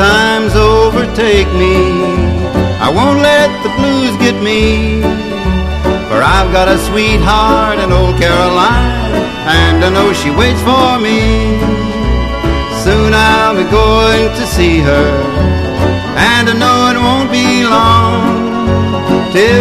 times overtake me, I won't let the blues get me. For I've got a sweetheart in old Caroline, and I know she waits for me. Soon I'll be going to see her, and I know it won't be long till